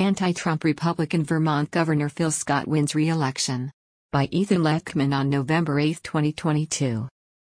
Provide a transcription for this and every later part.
Anti-Trump Republican Vermont Governor Phil Scott wins re-election. By Ethan Lechman on November 8, 2022.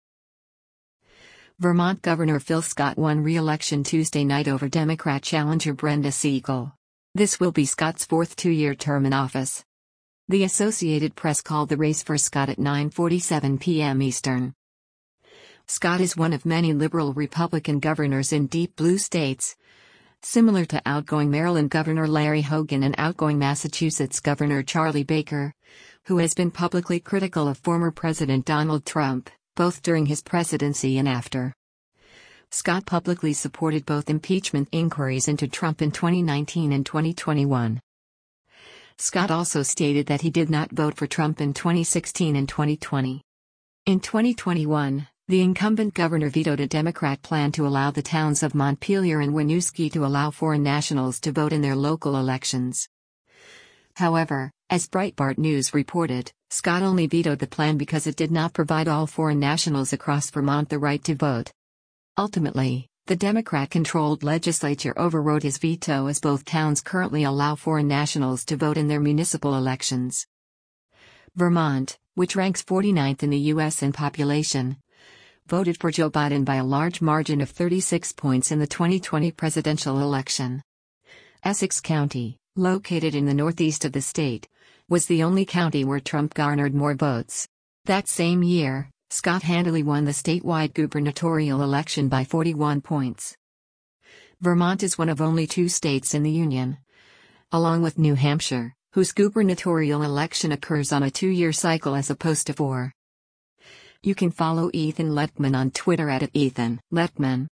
Vermont Governor Phil Scott won re-election Tuesday night over Democrat challenger Brenda Siegel. This will be Scott's fourth two-year term in office. The Associated Press called the race for Scott at 9:47 p.m. Eastern. Scott is one of many liberal Republican governors in deep blue states, similar to outgoing Maryland Governor Larry Hogan and outgoing Massachusetts Governor Charlie Baker, who has been publicly critical of former President Donald Trump, both during his presidency and after. Scott publicly supported both impeachment inquiries into Trump in 2019 and 2021. Scott also stated that he did not vote for Trump in 2016 and 2020. In 2021, the incumbent governor vetoed a Democrat plan to allow the towns of Montpelier and Winooski to allow foreign nationals to vote in their local elections. However, as Breitbart News reported, Scott only vetoed the plan because it did not provide all foreign nationals across Vermont the right to vote. Ultimately, the Democrat-controlled legislature overrode his veto as both towns currently allow foreign nationals to vote in their municipal elections. Vermont, which ranks 49th in the U.S. in population, voted for Joe Biden by a large margin of 36 points in the 2020 presidential election. Essex County, located in the northeast of the state, was the only county where Trump garnered more votes. That same year, Scott handily won the statewide gubernatorial election by 41 points. Vermont is one of only two states in the Union, along with New Hampshire, whose gubernatorial election occurs on a two-year cycle as opposed to four. You can follow Ethan Lechman on Twitter at @EthanLechman.